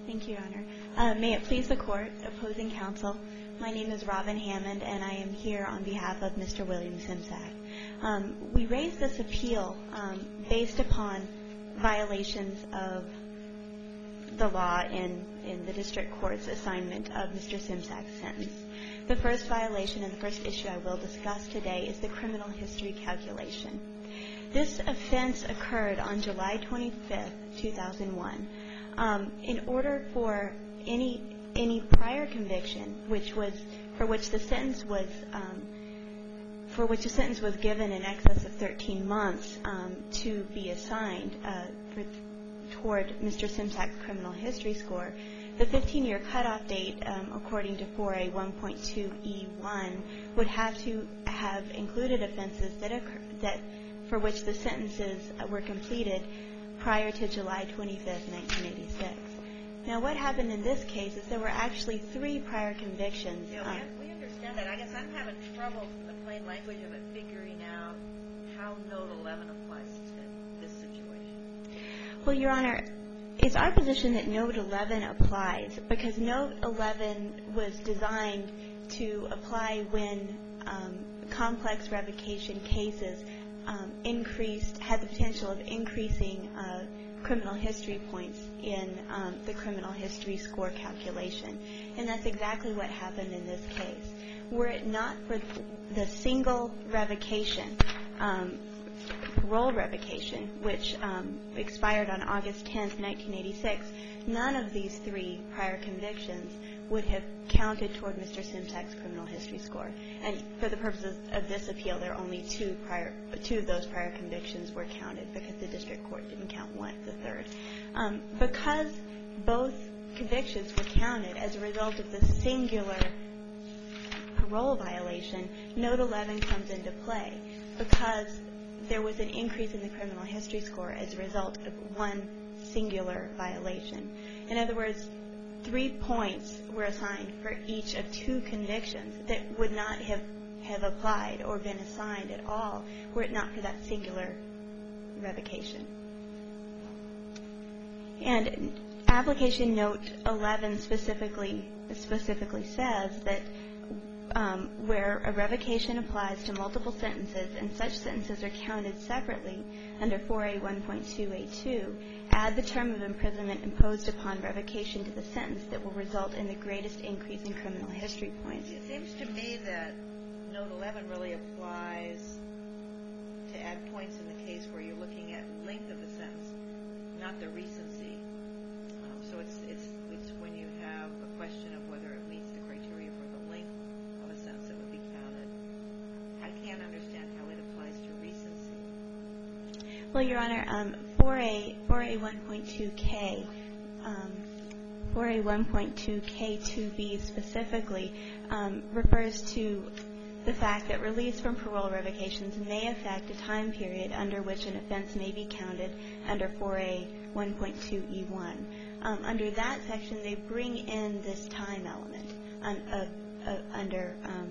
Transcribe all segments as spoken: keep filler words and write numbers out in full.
Thank you, Your Honor. Uh, may it please the Court, opposing counsel, my name is Robin Hammond, and I am here on behalf of Mister William Simsack. Um, we raised this appeal um, based upon violations of the law in, in the district court's assignment of Mister Simsack's sentence. The first violation and the first issue I will discuss today is the criminal history calculation. This offense occurred on July twenty-fifth, two thousand one. Um, in order for any any prior conviction, which was for which the sentence was um, for which a sentence was given in excess of thirteen months um, to be assigned uh, for, toward Mister Simsack's criminal history score, the fifteen-year cutoff date, um, according to four A one point two E one, would have to have included offenses that occur, that for which the sentences were completed prior to July twenty-fifth, nineteen eighty-six. Now, what happened in this case is there were actually three prior convictions. Yeah, um, we understand that. I guess I'm having trouble from the plain language of it figuring out how Note eleven applies to this situation. Well, Your Honor, it's our position that Note eleven applies because Note eleven was designed to apply when um, complex revocation cases Um, increased, had the potential of increasing uh, criminal history points in um, the criminal history score calculation. And that's exactly what happened in this case. Were it not for the single revocation, um, parole revocation, which um, expired on August tenth, nineteen eighty-six, none of these three prior convictions would have counted toward Mister Simsack's criminal history score. And for the purposes of this appeal, there are only two prior, two of those prior convictions were counted because the district court didn't count one, the third. Um, because both convictions were counted as a result of the singular parole violation, Note eleven comes into play because there was an increase in the criminal history score as a result of one singular violation. In other words, three points were assigned for each of two convictions that would not have, have applied or been assigned at all were it not for that singular revocation. And application Note eleven specifically specifically says that um, where a revocation applies to multiple sentences and such sentences are counted separately under four A one point two A two, add the term of imprisonment imposed upon revocation to the sentence that will result in the greatest increase in criminal history points. It seems to me that Note eleven really applies to add points in the case where you're looking at length of the sentence, not the recency. Um, so it's, it's, it's when you have a question of whether it meets the criteria for the length of a sentence that would be counted. I can't understand how it applies to recency. Well, Your Honor, um, four A one point two K, um, four A one point two K two B specifically um, refers to the fact that release from parole revocations may affect a time period under which an offense may be counted under four A one point two E one. Um, under that section, they bring in this time element un, uh, uh, under um,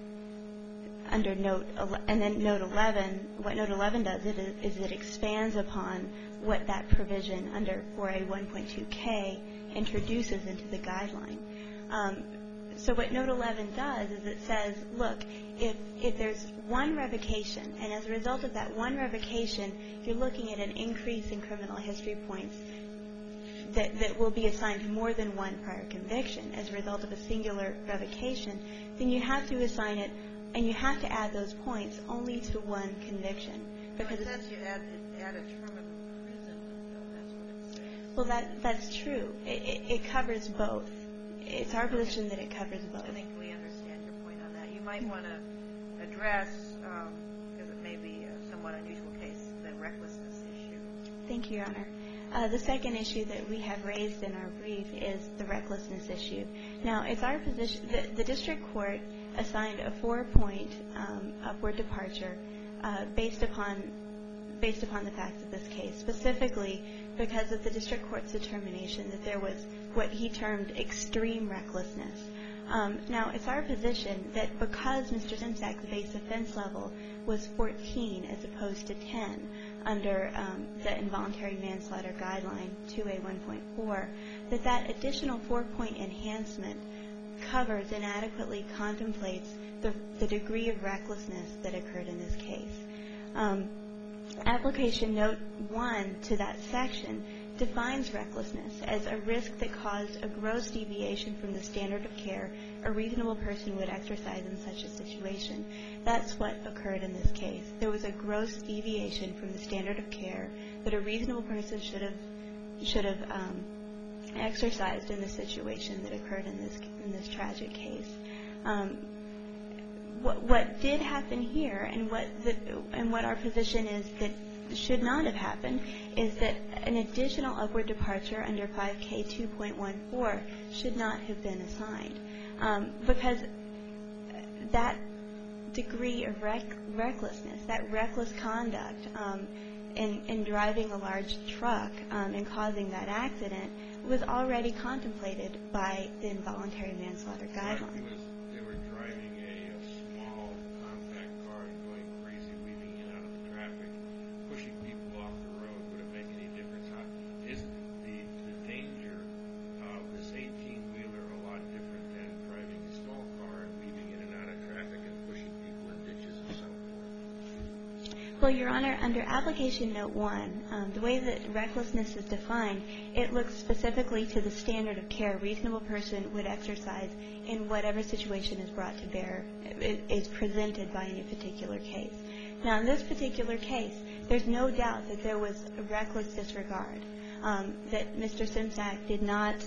under Note eleven, and then Note eleven, what Note eleven does is, is it expands upon what that provision under four A one point two K introduces into the guideline. Um, so what Note eleven does is it says, look, if, if there's one revocation, and as a result of that one revocation, you're looking at an increase in criminal history points that, that will be assigned to more than one prior conviction as a result of a singular revocation, then you have to assign it and you have to add those points only to one conviction. Because it says you add, add a term of imprisonment, though. That's what it says. Well, that, that's true. It, it, it covers both. It's our position that it covers both. I think we understand your point on that. You might want to address, um, because it may be a somewhat unusual case, the recklessness issue. Thank you, Your Honor. Uh, the second issue that we have raised in our brief is the recklessness issue. Now, it's our position that the district court assigned a four-point um, upward departure uh, based upon based upon the facts of this case, specifically because of the district court's determination that there was what he termed extreme recklessness. Um, now, it's our position that because Mister Simsack's base offense level was fourteen as opposed to ten, under um, the involuntary manslaughter guideline two A one point four, that that additional four-point enhancement covers and adequately contemplates the, the degree of recklessness that occurred in this case. Um, application note one to that section defines recklessness as a risk that caused a gross deviation from the standard of care a reasonable person would exercise in such a situation. That's what occurred in this case. There was a gross deviation from the standard of care that a reasonable person should have should have um, exercised in the situation that occurred in this in this tragic case. Um, what, what did happen here, and what the, and what our position is that should not have happened, is that an additional upward departure under five K two point one four should not have been assigned, um, because that degree of rec- recklessness, that reckless conduct um, in, in driving a large truck um, and causing that accident was already contemplated by the involuntary manslaughter guideline. They were driving a, a small compact car and going crazy, weaving in and out of the traffic. Pushing people off the road, would it make any difference? How, isn't the, the danger of this eighteen-wheeler a lot different than driving a small car and weaving in and out of traffic and pushing people in ditches and so forth? Well, Your Honor, under Application Note one, um, the way that recklessness is defined, it looks specifically to the standard of care a reasonable person would exercise in whatever situation is brought to bear, is presented by any particular case. Now, in this particular case, there's no doubt that there was a reckless disregard, um, that Mister Simsack did not,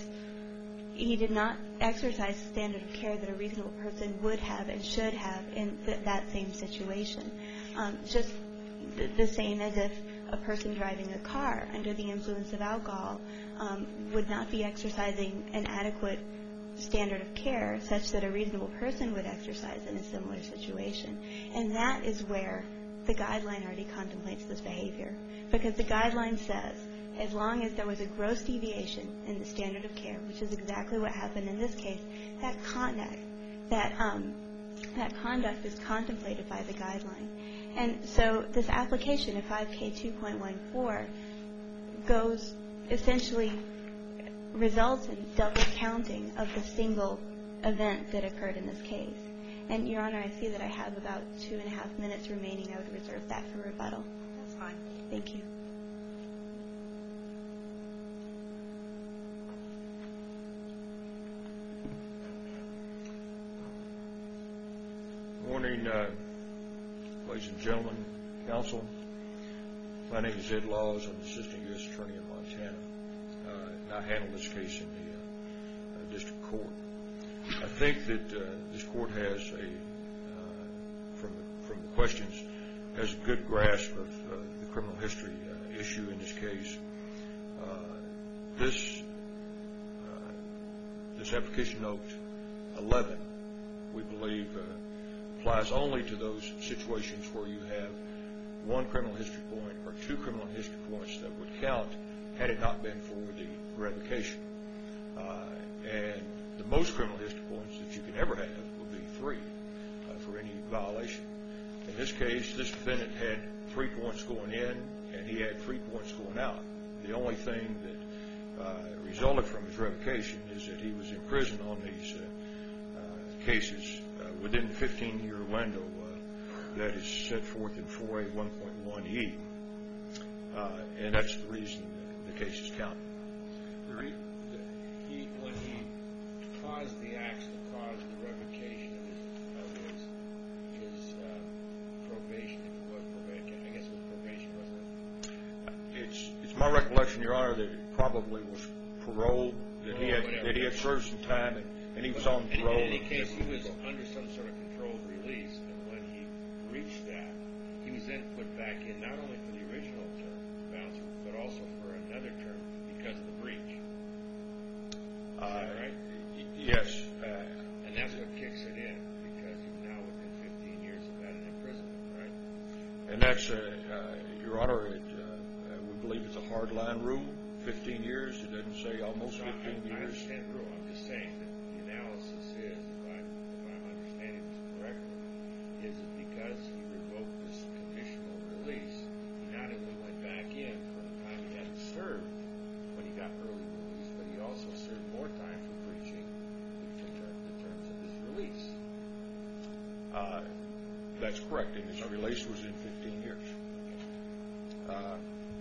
he did not exercise the standard of care that a reasonable person would have and should have in th- that same situation. Um, just th- the same as if a person driving a car under the influence of alcohol um, would not be exercising an adequate standard of care such that a reasonable person would exercise in a similar situation. And that is where the guideline already contemplates this behavior, because the guideline says as long as there was a gross deviation in the standard of care, which is exactly what happened in this case, that conduct, that um, that conduct is contemplated by the guideline. And so this application of five K two point one four goes essentially results in double counting of the single event that occurred in this case. And, Your Honor, I see that I have about two and a half minutes remaining. I would reserve that for rebuttal. That's fine. Thank you. Good morning, uh, ladies and gentlemen, counsel. My name is Ed Laws. I'm the Assistant U S Attorney in Montana, uh, and I handle this case in the uh, uh, district court. I think that uh, this court has a, uh, from the, from the questions, has a good grasp of uh, the criminal history uh, issue in this case. Uh, this uh, this application note eleven, we believe, uh, applies only to those situations where you have one criminal history point or two criminal history points that would count had it not been for the revocation. Uh, and the most criminal history points that you can ever have would be three uh, for any violation. In this case, this defendant had three points going in, and he had three points going out. The only thing that uh, resulted from his revocation is that he was in prison on these uh, uh, cases uh, within the fifteen-year window uh, that is set forth in four A one point one E, uh, and that's the reason the case is counted. He, when he caused the acts that caused the revocation of his, of his, his uh, probation, if it was probation, I guess it was probation, wasn't it? It's it's my recollection, Your Honor, that it probably was parole, that he had Whatever. that he had served some time and, and he was on In- parole. In any case, he was under some sort of controlled release, and when he reached that, he was then put back in not only for the original term, bouncer, but also for another term because of the breach. Is that Uh, right? Yes. Uh, And that's what kicks it in, because he's now within fifteen years of that imprisonment, right? and that's, uh, uh, Your Honor, it, uh, uh, we believe it's a hard line rule, fifteen years. It doesn't say almost So I- fifteen I, I years. understand the rule. I'm just saying that the analysis is, if I'm, if I'm understanding this correctly, is that because he revoked this conditional release, he not only went Uh, that's correct, and his release was in fifteen years. Uh,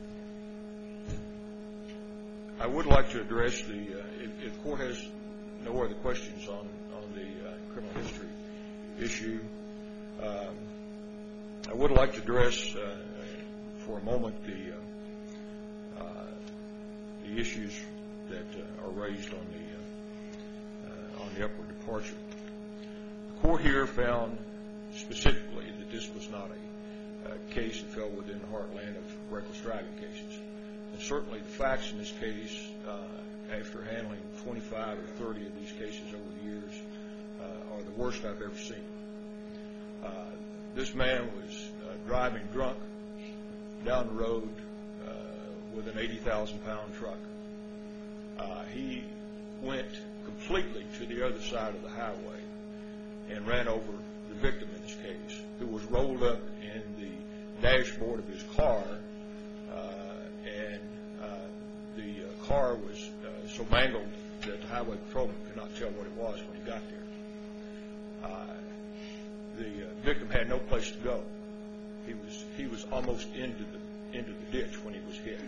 I would like to address the, uh, if, if the court has no other questions on, on the uh, criminal history issue, um, I would like to address uh, for a moment the uh, uh, the issues that uh, are raised on the uh, uh, on the upward departure. The court here found specifically that this was not a, a case that fell within the heartland of reckless driving cases. And certainly the facts in this case, uh, after handling twenty-five or thirty of these cases over the years, uh, are the worst I've ever seen. Uh, this man was uh, driving drunk down the road uh, with an eighty thousand pound truck. Uh, he went completely to the other side of the highway and ran over the victim in this case, who was rolled up in the dashboard of his car, uh, and uh, the uh, car was uh, so mangled that the highway patrolman could not tell what it was when he got there. Uh, the uh, victim had no place to go. He was he was almost into the into the ditch when he was hit.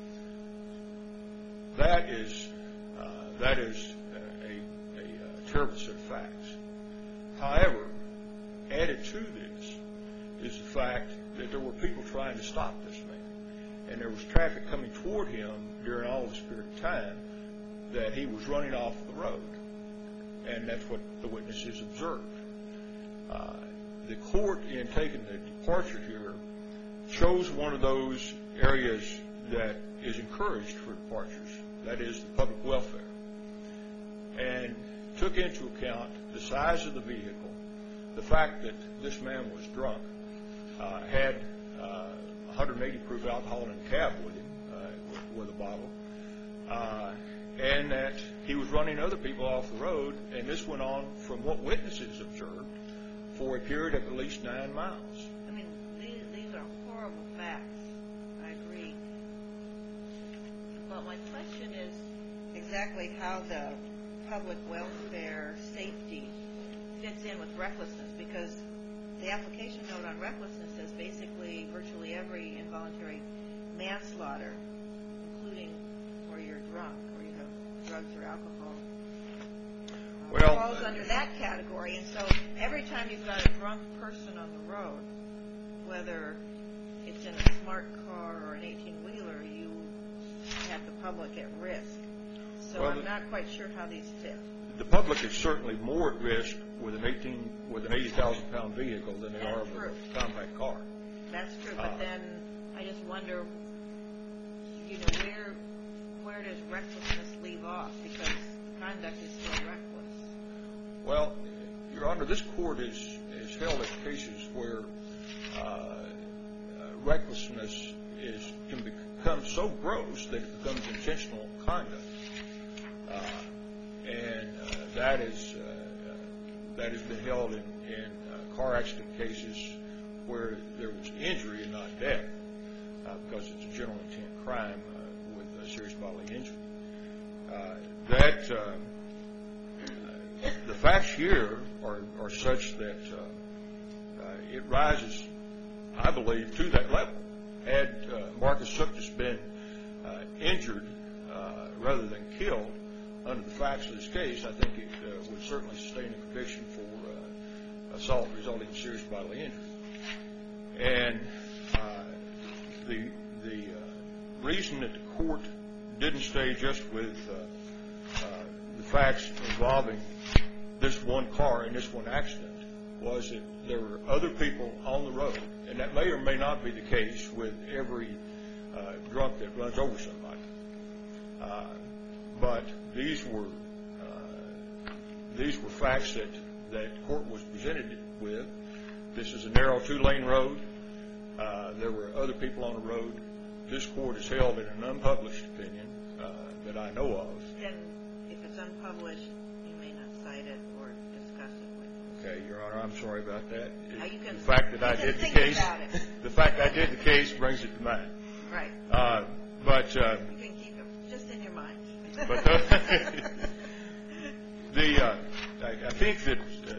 That is uh, that is a, a, a terrible set of facts. However, added to this is the fact that there were people trying to stop this man, and there was traffic coming toward him during all this period of time that he was running off the road, and that's what the witnesses observed. Uh, the court, in taking the departure here, chose one of those areas that is encouraged for departures, that is the public welfare, and took into account the size of the vehicle, the fact that this man was drunk, uh, had uh, one hundred eighty proof alcohol in the cab with him, uh, with, with a bottle, uh, and that he was running other people off the road, and this went on, from what witnesses observed, for a period of at least nine miles. I mean, these, these are horrible facts. I agree. But my question is exactly how the public welfare safety fits in with recklessness, because the application note on recklessness says basically virtually every involuntary manslaughter, including where you're drunk or you have drugs or alcohol, uh, well, falls under that category. And so every time you've got a drunk person on the road, whether it's in a smart car or an eighteen-wheeler, you have the public at risk. So well, I'm not quite sure how these fit. The public is certainly more at risk with an eighteen with an eighty thousand pound vehicle than they That's are true. with a compact car. That's true, but Uh, then I just wonder, you know, where where does recklessness leave off? Because conduct is still reckless. Well, Your Honor, this court is is held in cases where uh, uh, recklessness is can become so gross that it becomes intentional conduct. Uh, and uh, that is uh, that has been held in, in uh, car accident cases where there was injury and not death, uh, because it's a general intent crime uh, with a serious bodily injury. Uh, that uh, uh, the facts here are, are such that uh, uh, it rises, I believe, to that level. Had uh, Marcus Suktis been uh, injured uh, rather than killed, under the facts of this case, I think it uh, would certainly sustain a conviction for uh, assault resulting in serious bodily injury. And uh, the the uh, reason that the court didn't stay just with uh, uh, the facts involving this one car and this one accident was that there were other people on the road, and that may or may not be the case with every uh, drunk that runs over somebody. Uh, But these were uh, these were facts that that court was presented with. This is a narrow two-lane road. Uh, there were other people on the road. This court is held in an unpublished opinion uh, that I know of. Then, if it's unpublished, you may not cite it or discuss it with us. Okay, Your Honor, I'm sorry about that. Now you can, the fact that you I can did the think case, about it. the fact I did the case brings it to mind. Right. Uh, but uh, You can keep it just in your mind. But the, the uh, I, I think that uh, the case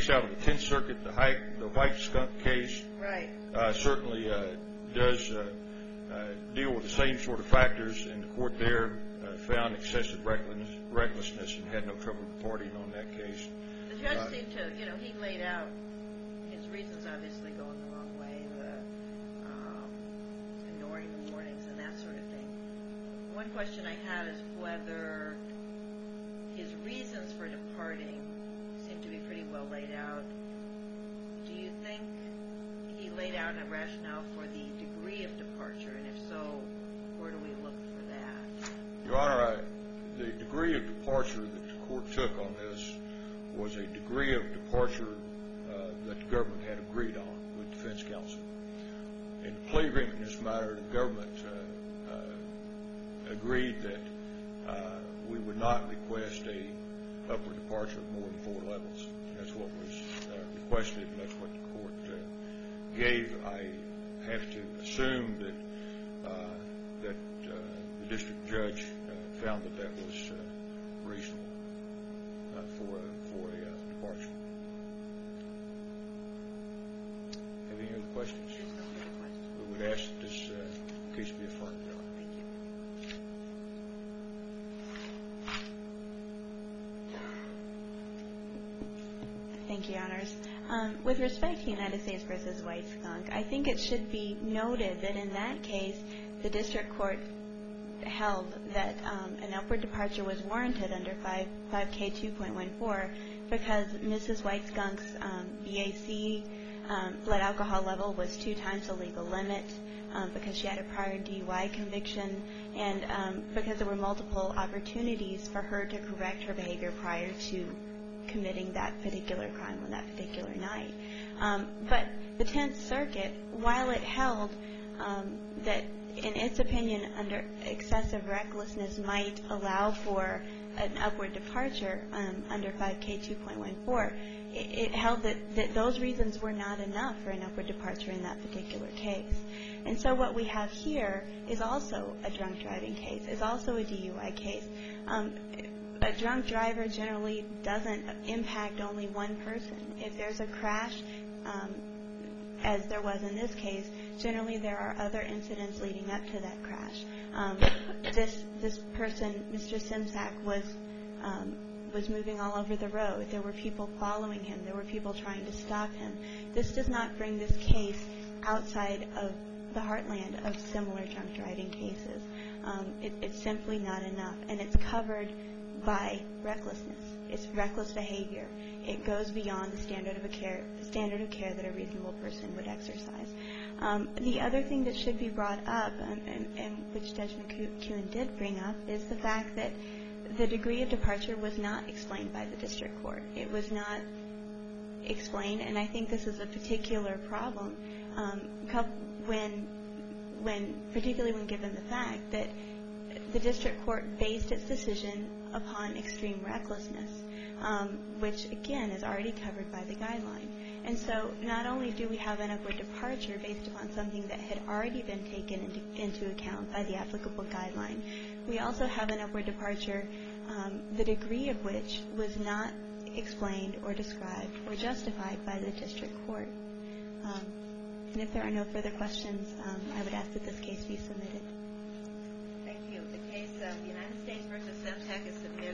case out of the Tenth Circuit, the, high, the White Skunk case, Right. uh, certainly uh, does uh, uh, deal with the same sort of factors, and the court there uh, found excessive recklessness, recklessness and had no trouble departing on that case. The judge Uh, seemed to, you know, he laid out his reasons, obviously going the wrong way, the um, ignoring the warnings and that sort of thing. One question I had is whether his reasons for departing seem to be pretty well laid out. Do you think he laid out a rationale for the degree of departure, and if so, where do we look for that? Your Honor, I, the degree of departure that the court took on this was a degree of departure uh, that the government had agreed on with defense counsel. In the plea agreement in this matter, the government uh, uh, agreed that uh, we would not request a upward departure of more than four levels. That's what was uh, requested, and that's what the court uh, gave. I have to assume that uh, that uh, the district judge uh, found that that was uh, reasonable uh, for a, for a uh, departure. Have any other questions? There's no further questions. We would ask that this uh, case be affirmed, Your Honor. Thank you. Thank you, Your Honors. Um, with respect to United States versus White Skunk, I think it should be noted that in that case, the district court held that um, an upward departure was warranted under five K two point one four because Missus White Skunk's um, B A C um, blood alcohol level was two times the legal limit, um, because she had a prior D U I conviction, and um, because there were multiple opportunities for her to correct her behavior prior to committing that particular crime on that particular night. Um, but the Tenth Circuit, while it held um, that in its opinion under excessive recklessness might allow for an upward departure um, under five K two point one four, it, it held that, that those reasons were not enough for an upward departure in that particular case. And so what we have here is also a drunk driving case, is also a D U I case. Um, A drunk driver generally doesn't impact only one person. If there's a crash, um, as there was in this case, generally there are other incidents leading up to that crash. Um, this this person, Mister Simsack, was um, was moving all over the road. There were people following him. There were people trying to stop him. This does not bring this case outside of the heartland of similar drunk driving cases. Um, it, it's simply not enough, and it's covered by recklessness. It's reckless behavior. It goes beyond the standard of a care, standard of care that a reasonable person would exercise. Um, the other thing that should be brought up, um, and, and which Judge McEwen did bring up, is the fact that the degree of departure was not explained by the district court. It was not explained, and I think this is a particular problem um, when, when, particularly when given the fact that the district court based its decision upon extreme recklessness, um, which again is already covered by the guideline. And so not only do we have an upward departure based upon something that had already been taken into, into account by the applicable guideline, we also have an upward departure, um, the degree of which was not explained or described or justified by the district court. Um, and if there are no further questions, um, I would ask that this case be submitted. Thank you. The case of United States versus Semtec is submitted.